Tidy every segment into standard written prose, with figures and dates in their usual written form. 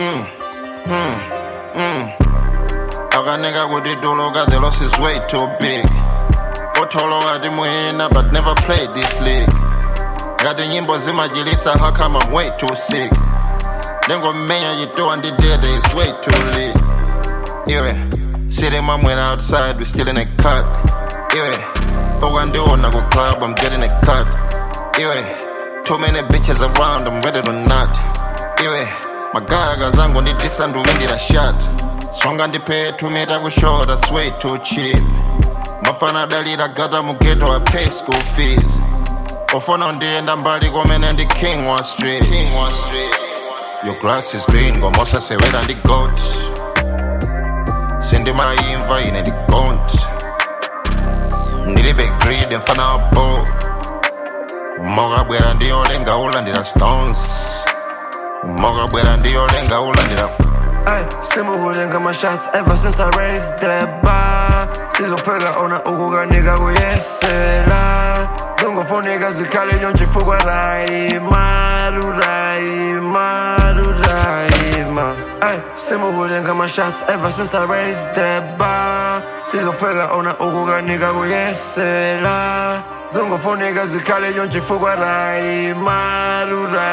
Akaneka kuti dolo got the loss is way too big. Otolo ati muhina but never played this league. Ngati nyimbo zimajilitsa how come I'm way too sick. Lengomenya yitoa ndidede is way too late. Iwe, sitting mamwera outside we still in a cut. Iwe, okandiona ku club I'm getting a cut. Iwe, too many bitches around I'm ready to nut. Iwe, magaga zangu nditisa nduwindira shot. Songa ndipe tumita kushort that's way too cheap. Mafana dalira gata mugeto I pay school fees. Ofona ndienda mbali komene ndi king wa street. Your grass is green ngomosa sewera ndi goat. Sindi maimva ine ndi gaunt. Ndilibe greed mfana wa bo. Moga bwera ndiyolenga ulandira stones. Moga bwera ndiyolenga ulandira. Ay, simukulenga my shots ever since I raised that bar. Sizopega ona ukuka nigga kuyesela. Zungofo nigga zikhale yonke fukwa rayima. Ay, simukulenga my shots ever since I raised that bar. Sizopega ona ukuka nigga kuyesela. Zungofo nigga zikhale yonke fukwa rayima.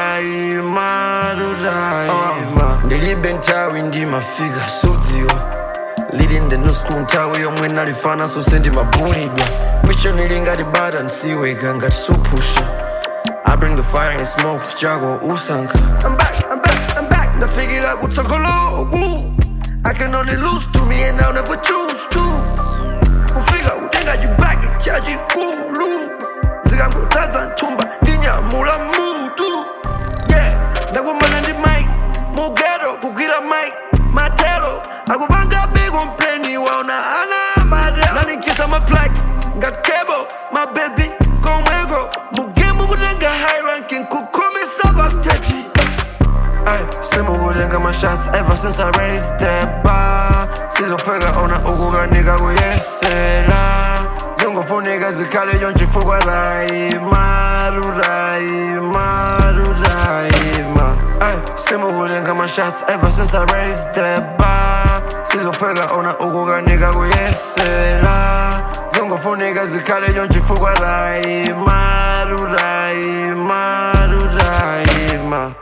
Ndilibe ntawi ndimafika sudziwa. Leading the new school ntawi yomwe nalifana so sendi mabulidwa. Mission ilingati bada nsiweka ngati supusha. I bring the fire and smoke, jago usanka. I'm back, nafikira kutsogolo. I can only lose to me and I'll never choose to. Ufika utenga jibagi, chaji kulu. Zikamutaza ntumba, ndinyamula mutu. Yeah, nakumana ndi mic. Mugero, kukira mic, matero. Akubanga big on plenty, wana ana madero. Naninkisa my plaque, got cable, my baby, komego. Mugemu kutenga high ranking, kukumi saba stage. Ay, simukulenga my shots ever since I raised that bar. Sizopega ona ukuka nigga kuyesela. Zungofo nigga zikhale yonke fukwa rayima. Ay, simukulenga my shots ever since I raised that bar. Sizopega ona ukuka nigga kuyesela. Zungofo nigga zikhale yonke fukwa rayima.